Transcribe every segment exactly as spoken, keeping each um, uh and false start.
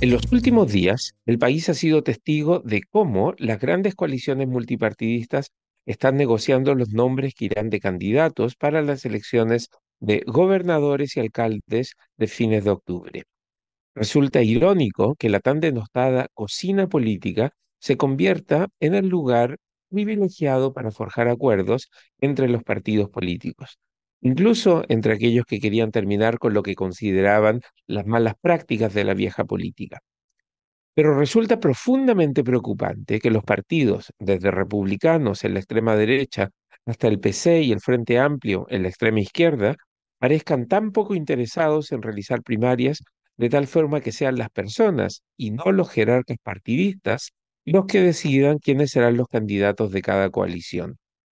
En los últimos días, el país ha sido testigo de cómo las grandes coaliciones multipartidistas están negociando los nombres que irán de candidatos para las elecciones de gobernadores y alcaldes de fines de octubre. Resulta irónico que la tan denostada cocina política se convierta en el lugar privilegiado para forjar acuerdos entre los partidos políticos, incluso entre aquellos que querían terminar con lo que consideraban las malas prácticas de la vieja política. Pero resulta profundamente preocupante que los partidos, desde republicanos en la extrema derecha hasta el P C y el Frente Amplio en la extrema izquierda, parezcan tan poco interesados en realizar primarias de tal forma que sean las personas y no los jerarcas partidistas los que decidan quiénes serán los candidatos de cada coalición.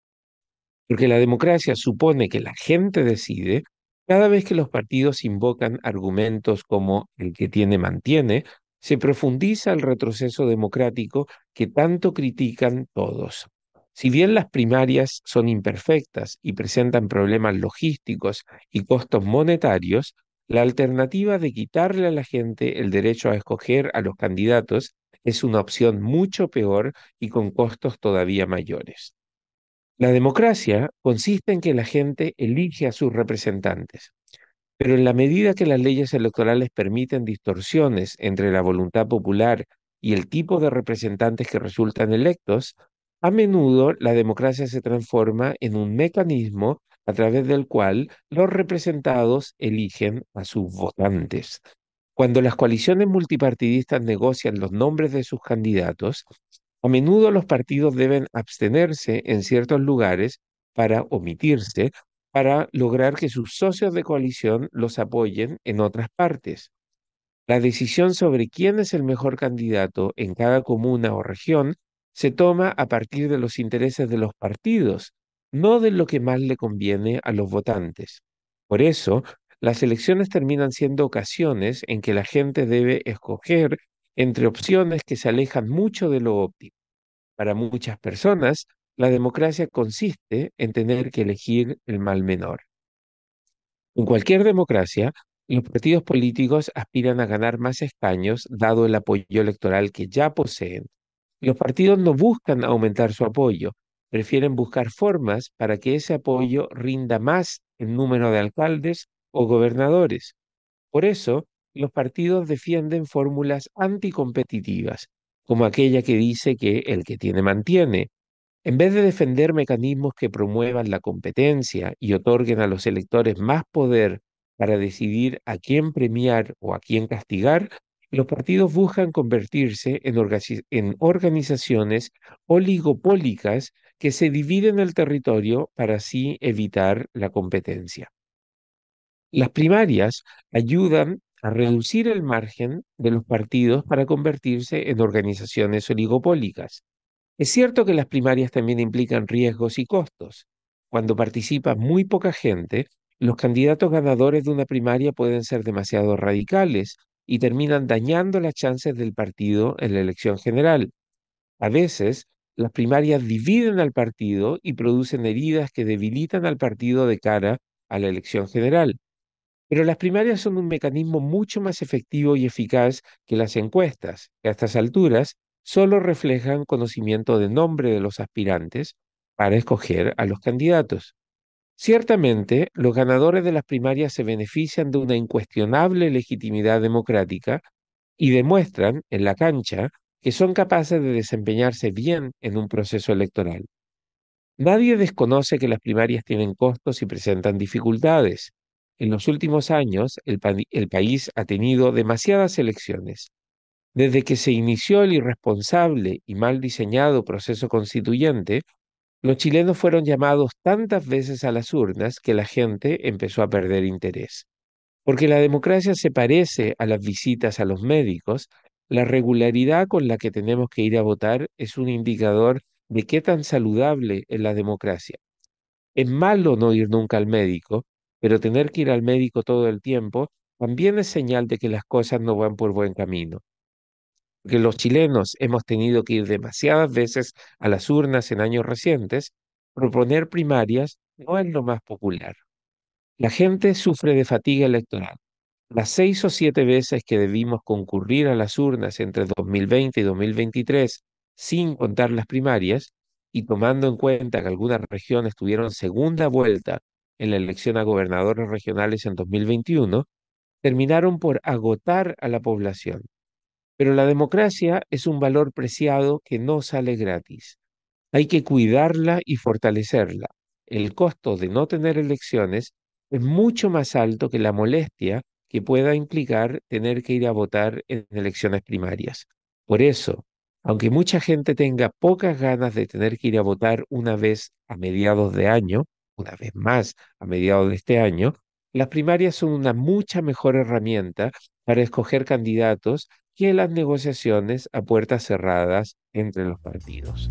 Porque la democracia supone que la gente decide cada vez que los partidos invocan argumentos como el que tiene mantiene, se profundiza el retroceso democrático que tanto critican todos. Si bien las primarias son imperfectas y presentan problemas logísticos y costos monetarios, la alternativa de quitarle a la gente el derecho a escoger a los candidatos es una opción mucho peor y con costos todavía mayores. La democracia consiste en que la gente elige a sus representantes, pero en la medida que las leyes electorales permiten distorsiones entre la voluntad popular y el tipo de representantes que resultan electos, a menudo la democracia se transforma en un mecanismo a través del cual los representados eligen a sus votantes. Cuando las coaliciones multipartidistas negocian los nombres de sus candidatos, a menudo los partidos deben abstenerse en ciertos lugares para omitirse, para lograr que sus socios de coalición los apoyen en otras partes. La decisión sobre quién es el mejor candidato en cada comuna o región se toma a partir de los intereses de los partidos, no de lo que más le conviene a los votantes. Por eso, las elecciones terminan siendo ocasiones en que la gente debe escoger entre opciones que se alejan mucho de lo óptimo. Para muchas personas, la democracia consiste en tener que elegir el mal menor. En cualquier democracia, los partidos políticos aspiran a ganar más escaños dado el apoyo electoral que ya poseen. Los partidos no buscan aumentar su apoyo, prefieren buscar formas para que ese apoyo rinda más en número de alcaldes o gobernadores. Por eso, los partidos defienden fórmulas anticompetitivas, como aquella que dice que el que tiene mantiene, en vez de defender mecanismos que promuevan la competencia y otorguen a los electores más poder para decidir a quién premiar o a quién castigar, los partidos buscan convertirse en, orga- en organizaciones oligopólicas que se dividen el territorio para así evitar la competencia. Las primarias ayudan a reducir el margen de los partidos para convertirse en organizaciones oligopólicas. Es cierto que las primarias también implican riesgos y costos. Cuando participa muy poca gente, los candidatos ganadores de una primaria pueden ser demasiado radicales y terminan dañando las chances del partido en la elección general. A veces, las primarias dividen al partido y producen heridas que debilitan al partido de cara a la elección general. Pero las primarias son un mecanismo mucho más efectivo y eficaz que las encuestas, que a estas alturas solo reflejan conocimiento de nombre de los aspirantes para escoger a los candidatos. Ciertamente, los ganadores de las primarias se benefician de una incuestionable legitimidad democrática y demuestran en la cancha que son capaces de desempeñarse bien en un proceso electoral. Nadie desconoce que las primarias tienen costos y presentan dificultades. En los últimos años, el, pa- el país ha tenido demasiadas elecciones. Desde que se inició el irresponsable y mal diseñado proceso constituyente, los chilenos fueron llamados tantas veces a las urnas que la gente empezó a perder interés. Porque la democracia se parece a las visitas a los médicos, la regularidad con la que tenemos que ir a votar es un indicador de qué tan saludable es la democracia. Es malo no ir nunca al médico, pero tener que ir al médico todo el tiempo también es señal de que las cosas no van por buen camino. Que los chilenos hemos tenido que ir demasiadas veces a las urnas en años recientes, proponer primarias no es lo más popular. La gente sufre de fatiga electoral. Las seis o siete veces que debimos concurrir a las urnas entre dos mil veinte y dos mil veintitrés, sin contar las primarias, y tomando en cuenta que algunas regiones tuvieron segunda vuelta en la elección a gobernadores regionales en dos mil veintiuno, terminaron por agotar a la población. Pero la democracia es un valor preciado que no sale gratis. Hay que cuidarla y fortalecerla. El costo de no tener elecciones es mucho más alto que la molestia que pueda implicar tener que ir a votar en elecciones primarias. Por eso, aunque mucha gente tenga pocas ganas de tener que ir a votar una vez a mediados de año, una vez más a mediados de este año, las primarias son una mucha mejor herramienta para escoger candidatos que las negociaciones a puertas cerradas entre los partidos.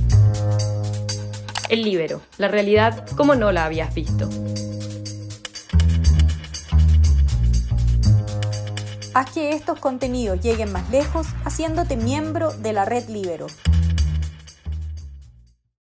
El Líbero, la realidad como no la habías visto. Haz que estos contenidos lleguen más lejos haciéndote miembro de la Red Líbero.